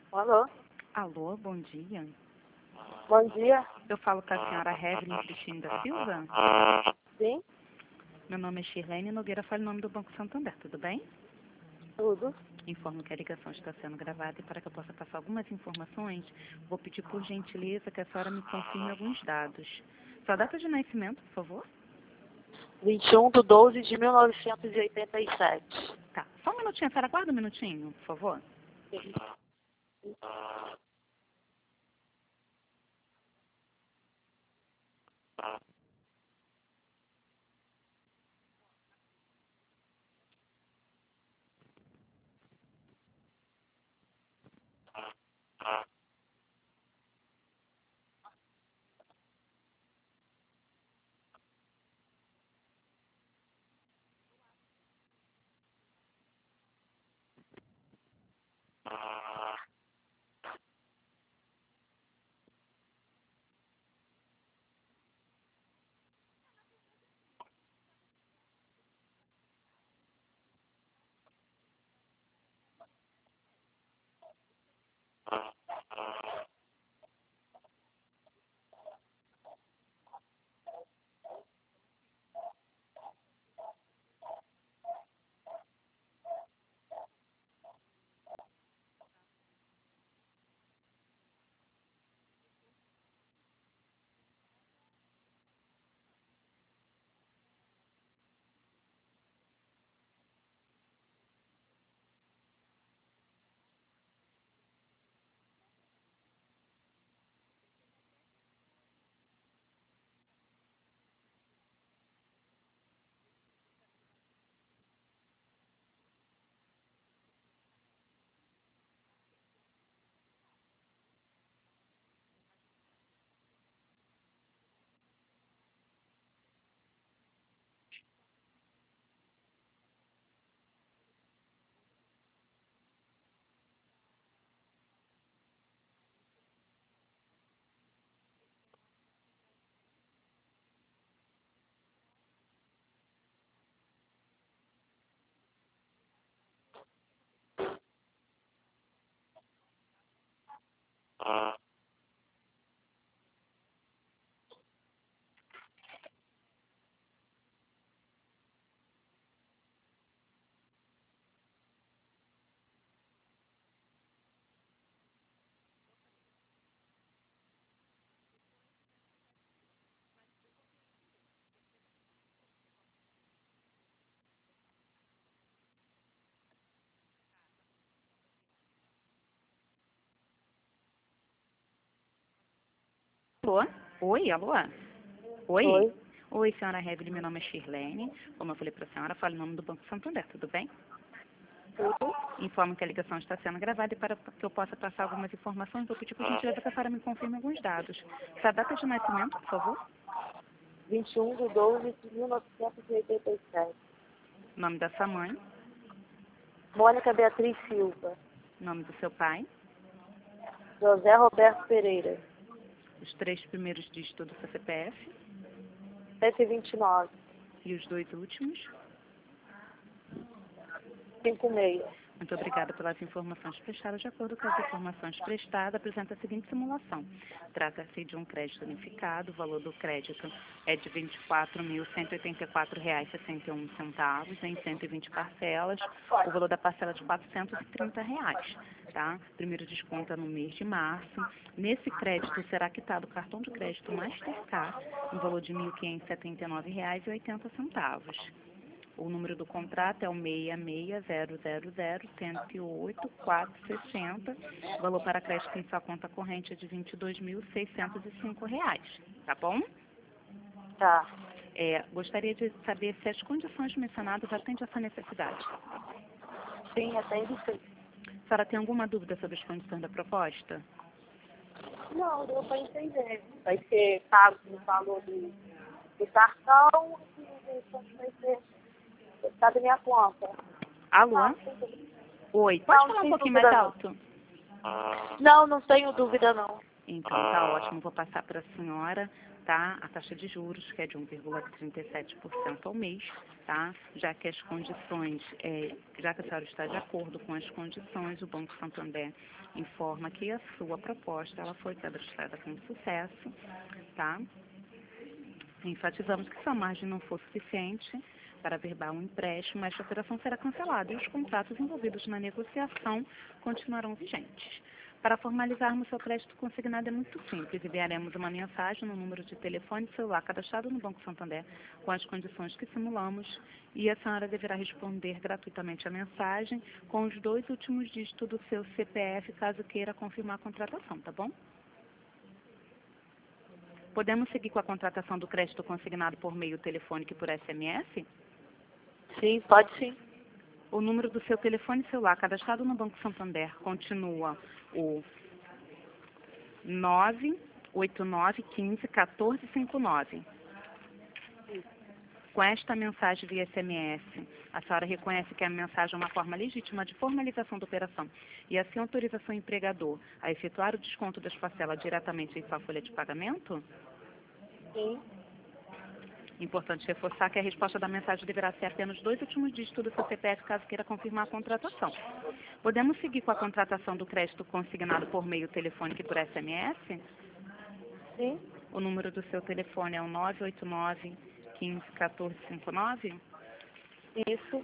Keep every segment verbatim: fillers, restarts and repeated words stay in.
Alô? Alô, bom dia. Bom dia. Eu falo com a senhora Evelyn Cristina da Silva? Sim, Meu nome é Shirlene Nogueira, falo em nome do Banco Santander, tudo bem? tudo. Informo que a ligação está sendo gravada e para que eu possa passar algumas informações, vou pedir por gentileza que a senhora me confirme alguns dados. Sua data de nascimento, por favor? vinte e um de doze de mil novecentos e oitenta e sete. Tá, só um minutinho, a senhora aguarda um minutinho, por favor. Alô? Oi, alô? Oi? Oi. Oi, senhora Evelyn, meu nome é Shirlene. Como eu falei para a senhora, falo em nome do Banco Santander, tudo bem? Tudo. Informo que a ligação está sendo gravada e para que eu possa passar algumas informações, vou pedir por gentileza que a senhora me confirme alguns dados. Sua data de nascimento, por favor? vinte e um de doze de mil novecentos e oitenta e sete. Nome da sua mãe, Mônica Beatriz Silva. nome do seu pai, José Roberto Pereira. os três primeiros dígitos do seu C P F sete vinte e nove. e os dois últimos. cinquenta e seis. Muito obrigada pelas informações prestadas. De acordo com as informações prestadas, apresenta a seguinte simulação. Trata-se de um crédito unificado. O valor do crédito é de vinte e quatro mil cento e oitenta e quatro reais e sessenta e um centavos em cento e vinte parcelas. O valor da parcela é de quatrocentos e trinta reais. Tá? Primeiro desconto é no mês de março. Nesse crédito será quitado o cartão de crédito Mastercard no valor de mil quinhentos e setenta e nove reais e oitenta centavos. O número do contrato é o seis seis zero zero zero um zero oito quatro seis zero. O valor para crédito em sua conta corrente é de vinte e dois mil seiscentos e cinco reais. Tá bom? Tá. É, gostaria de saber se as condições mencionadas atendem a essa necessidade. Sim, atende sim. A senhora tem alguma dúvida sobre as condições da proposta? Não, deu para entender. Vai ser pago no valor do, do cartão e quanto vai ser tá da minha conta. Alô? Oi, pode Não, não falar um tenho pouquinho mais dúvida não. alto? Não, não tenho dúvida não. Então, tá ótimo. Vou passar para a senhora, tá? A taxa de juros, que é de um vírgula trinta e sete por cento ao mês, tá? Já que as condições, é, já que a senhora está de acordo com as condições, o Banco Santander informa que a sua proposta ela foi cadastrada com sucesso, tá? Enfatizamos que se a margem não for suficiente para averbar um empréstimo, esta operação será cancelada e os contratos envolvidos na negociação continuarão vigentes. Para formalizarmos seu crédito consignado é muito simples. Enviaremos uma mensagem no número de telefone celular cadastrado no Banco Santander com as condições que simulamos e a senhora deverá responder gratuitamente a mensagem com os dois últimos dígitos do seu C P F caso queira confirmar a contratação, tá bom? Podemos seguir com a contratação do crédito consignado por meio telefônico e por S M S? Sim, pode sim. O número do seu telefone celular cadastrado no Banco Santander continua o nove oito nove um cinco um quatro cinco nove. Com esta mensagem via S M S, a senhora reconhece que a mensagem é uma forma legítima de formalização da operação e assim autoriza seu empregador a efetuar o desconto das parcelas diretamente em sua folha de pagamento? Sim. Importante reforçar que a resposta da mensagem deverá ser apenas dois últimos dígitos do seu C P F caso queira confirmar a contratação. Podemos seguir com a contratação do crédito consignado por meio telefônico e por S M S? Sim. O número do seu telefone é o nove oito nove um cinco um quatro cinco nove? Isso.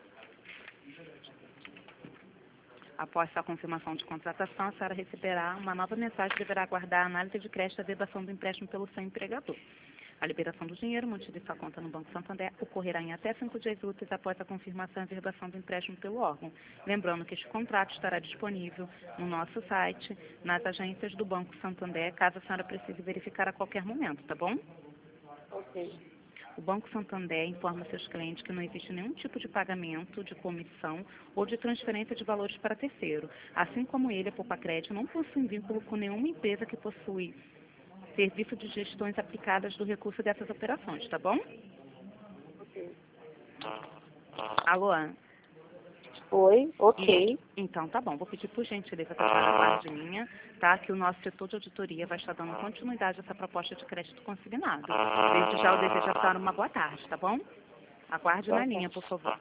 Após sua confirmação de contratação, a senhora receberá uma nova mensagem e deverá aguardar a análise de crédito e a averbação do empréstimo pelo seu empregador. A liberação do dinheiro mantido em sua conta no Banco Santander ocorrerá em até cinco dias úteis após a confirmação e averbação do empréstimo pelo órgão. Lembrando que este contrato estará disponível no nosso site, nas agências do Banco Santander, caso a senhora precise verificar a qualquer momento, tá bom? Ok. O Banco Santander informa seus clientes que não existe nenhum tipo de pagamento, de comissão ou de transferência de valores para terceiro. Assim como ele, a Poupa Crédito, não possui vínculo com nenhuma empresa que possui serviço de gestões aplicadas do recurso dessas operações, tá bom? Ok. Alô? Oi, ok. Então, tá bom. Vou pedir por gentileza que a senhora aguarde linha, tá? Que o nosso setor de auditoria vai estar dando continuidade a essa proposta de crédito consignado. Desde já eu desejo a senhora uma boa tarde, tá bom? Aguarde na linha, por favor.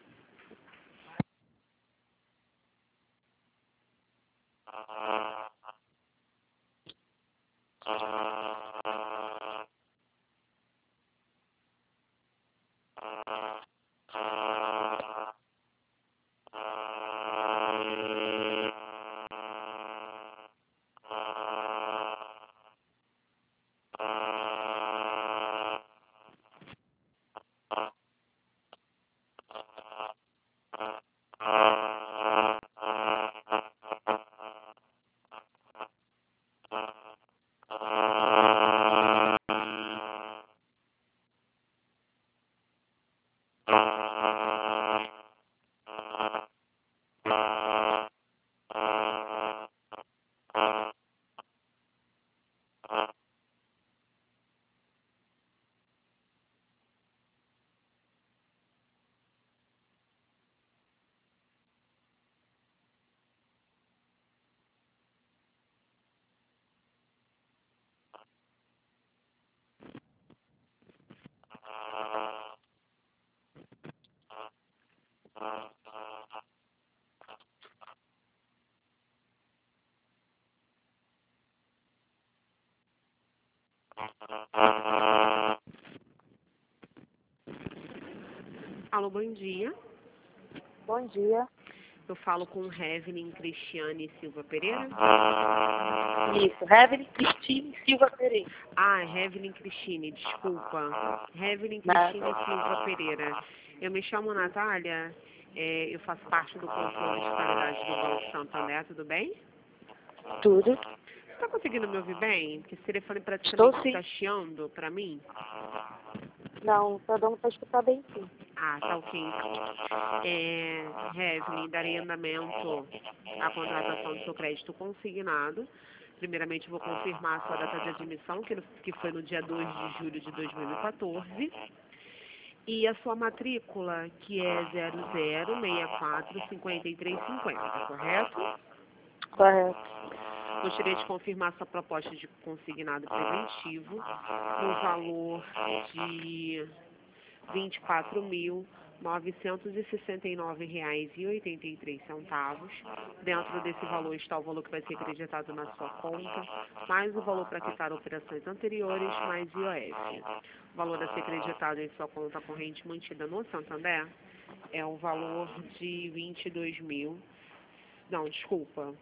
Alô, bom dia. Bom dia. Eu falo com Evelyn Cristiane Silva Pereira. Isso, Evelyn Cristine Silva Pereira. Ah, Evelyn Cristine, desculpa. Evelyn Nada. Cristine Silva Pereira. Eu me chamo Natália, é, eu faço parte do controle de qualidade do Banco Santander, tudo bem? Tudo. Você está conseguindo me ouvir bem? Porque esse telefone Estou praticamente sim. está chiando para mim. Não, tá dando para escutar bem sim. Ah, tá ok. É, Evelyn, darei andamento à contratação do seu crédito consignado. Primeiramente, vou confirmar a sua data de admissão, que, no- que foi no dia dois de julho de dois mil e quatorze. E a sua matrícula, que é zero zero seis quatro cinco três cinco zero, correto? Correto. Gostaria de confirmar sua proposta de consignado preventivo no valor de vinte e quatro mil novecentos e sessenta e nove reais e oitenta e três centavos. Dentro desse valor está o valor que vai ser acreditado na sua conta, mais o valor para quitar operações anteriores, mais I O F. O valor a ser acreditado em sua conta corrente mantida no Santander é o valor de vinte e dois mil, não, desculpa,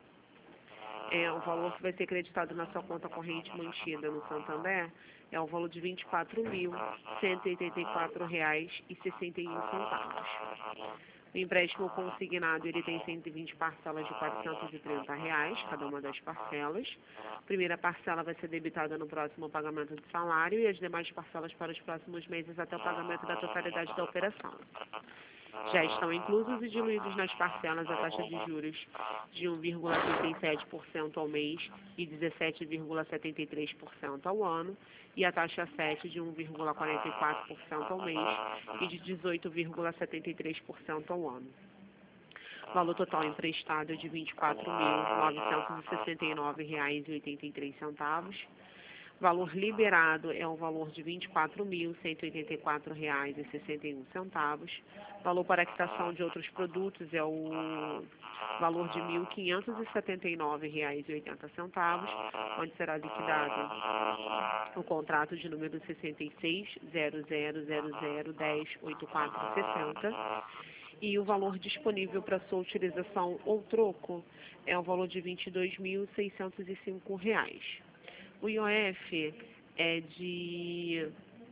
é o valor que vai ser acreditado na sua conta corrente mantida no Santander é o valor de vinte e quatro mil cento e oitenta e quatro reais e sessenta e um centavos. O empréstimo consignado ele tem cento e vinte parcelas de quatrocentos e trinta reais, cada uma das parcelas. A primeira parcela vai ser debitada no próximo pagamento do salário e as demais parcelas para os próximos meses até o pagamento da totalidade da operação. Já estão inclusos e diluídos nas parcelas a taxa de juros de um vírgula trinta e sete por cento ao mês e dezessete vírgula setenta e três por cento ao ano, e a taxa sete de um vírgula quarenta e quatro por cento ao mês e de dezoito vírgula setenta e três por cento ao ano. O valor total emprestado é de vinte e quatro mil novecentos e sessenta e nove reais e oitenta e três centavos. Valor liberado é o valor de vinte e quatro mil cento e oitenta e quatro reais e sessenta e um centavos. Valor para quitação de outros produtos é o valor de mil quinhentos e setenta e nove reais e oitenta centavos, onde será liquidado o contrato de número sessenta e seis zero zero zero zero dez oitenta e quatro sessenta. E o valor disponível para sua utilização ou troco é o valor de vinte e dois mil seiscentos e cinco reais. O I O F é de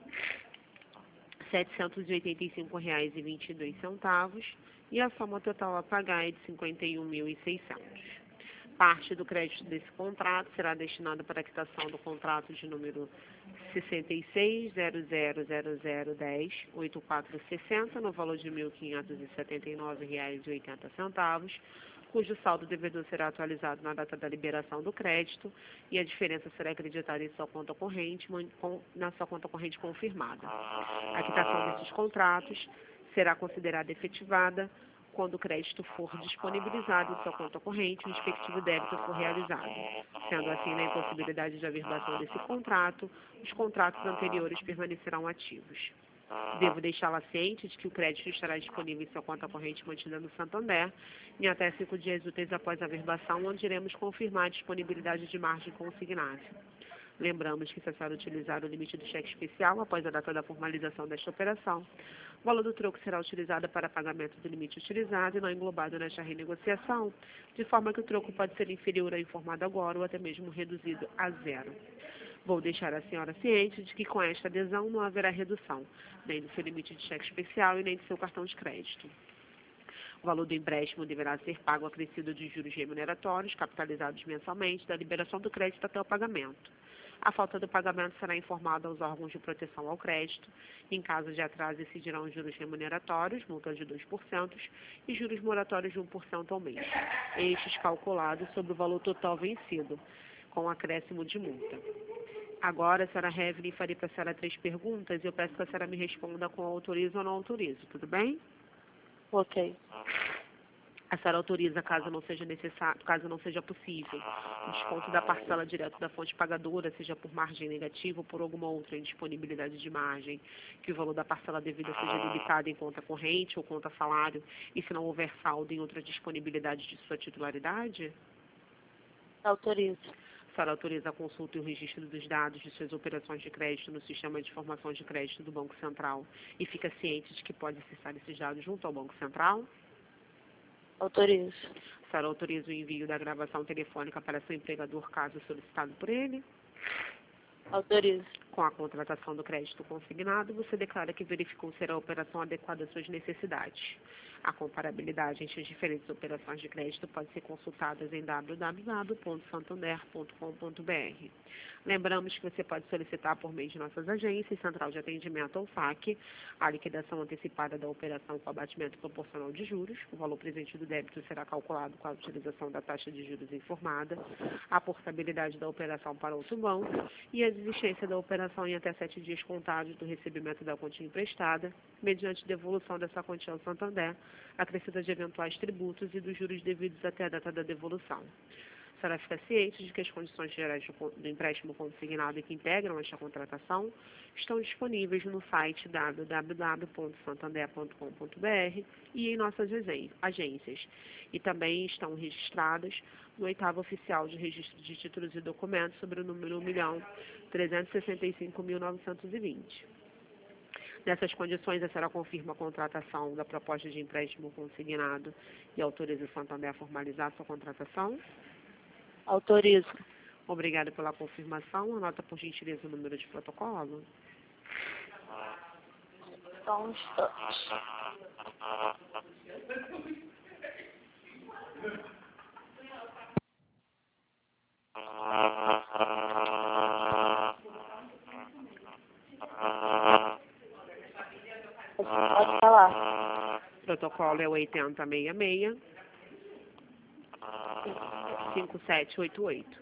setecentos e oitenta e cinco reais e vinte e dois centavos e a soma total a pagar é de cinquenta e um mil e seiscentos. Parte do crédito desse contrato será destinada para a quitação do contrato de número sessenta e seis zero zero zero zero dez oitenta e quatro sessenta no valor de mil quinhentos e setenta e nove reais e oitenta centavos, cujo saldo devedor será atualizado na data da liberação do crédito e a diferença será acreditada em sua conta corrente, na sua conta corrente confirmada. A quitação desses contratos será considerada efetivada quando o crédito for disponibilizado em sua conta corrente e o respectivo débito for realizado. Sendo assim, na impossibilidade de averbação desse contrato, os contratos anteriores permanecerão ativos. Devo deixá-la ciente de que o crédito estará disponível em sua conta corrente mantida no Santander em até cinco dias úteis após a averbação, onde iremos confirmar a disponibilidade de margem consignada. Lembramos que, se a senhora utilizar o limite do cheque especial após a data da formalização desta operação, o valor do troco será utilizado para pagamento do limite utilizado e não englobado nesta renegociação, de forma que o troco pode ser inferior ao informado agora ou até mesmo reduzido a zero. Vou deixar a senhora ciente de que com esta adesão não haverá redução, nem do seu limite de cheque especial e nem do seu cartão de crédito. O valor do empréstimo deverá ser pago acrescido de juros remuneratórios, capitalizados mensalmente, da liberação do crédito até o pagamento. A falta do pagamento será informada aos órgãos de proteção ao crédito. Em caso de atraso, incidirão juros remuneratórios, multas de dois por cento e juros moratórios de um por cento ao mês. Estes calculados sobre o valor total vencido, com acréscimo de multa. Agora, a senhora Evelyn, farei para a senhora três perguntas e eu peço que a senhora me responda com autorizo ou não autorizo, tudo bem? Ok. A senhora autoriza, caso não seja necessário, caso não seja possível, o desconto da parcela direto da fonte pagadora, seja por margem negativa ou por alguma outra indisponibilidade de margem, que o valor da parcela devida seja debitado em conta corrente ou conta salário, e se não houver saldo em outra disponibilidade de sua titularidade? Autorizo. A senhora autoriza a consulta e o registro dos dados de suas operações de crédito no sistema de informações de crédito do Banco Central e fica ciente de que pode acessar esses dados junto ao Banco Central? Autorizo. A senhora autoriza o envio da gravação telefônica para seu empregador, caso solicitado por ele? Autorizo. Com a contratação do crédito consignado, você declara que verificou ser a operação adequada às suas necessidades. A comparabilidade entre as diferentes operações de crédito pode ser consultada em w w w ponto santander ponto com ponto b r. Lembramos que você pode solicitar por meio de nossas agências, Central de Atendimento ou S A C, a liquidação antecipada da operação com abatimento proporcional de juros. O valor presente do débito será calculado com a utilização da taxa de juros informada, a portabilidade da operação para outro banco e a desistência da operação em até sete dias contados do recebimento da quantia emprestada, mediante devolução dessa quantia ao Santander, acrescida de eventuais tributos e dos juros devidos até a data da devolução. A senhora fica ciente de que as condições gerais do do empréstimo consignado e que integram esta contratação estão disponíveis no site w w w ponto santander ponto com ponto b r e em nossas agen- agências. E também estão registradas no oitavo oficial de registro de títulos e documentos sobre o número um milhão trezentos e sessenta e cinco mil novecentos e vinte. Nessas condições, a senhora confirma a contratação da proposta de empréstimo consignado e autoriza o Santander a formalizar a sua contratação? Autorizo. Obrigada pela confirmação. Anota, por gentileza, o número de protocolo. Só um instante. Pode falar. Protocolo é oitenta sessenta e seis, cinco sete oito oito.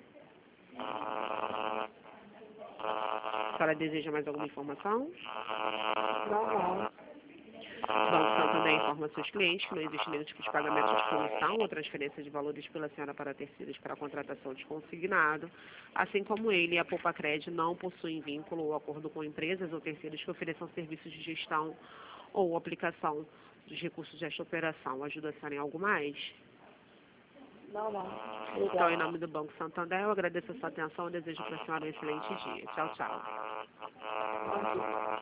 A senhora deseja mais alguma informação? Não, não. O Banco Santander informa seus clientes que não existe nenhum tipo de pagamento de comissão ou transferência de valores pela senhora para terceiros para a contratação de consignado, assim como ele e a Poupa Cred não possuem vínculo ou acordo com empresas ou terceiros que ofereçam serviços de gestão ou aplicação dos recursos desta operação. Ajuda a senhora em algo mais? Não, não. Então, Obrigada. em nome do Banco Santander, eu agradeço a sua atenção e desejo para a senhora um excelente dia. Tchau, tchau. Bom dia.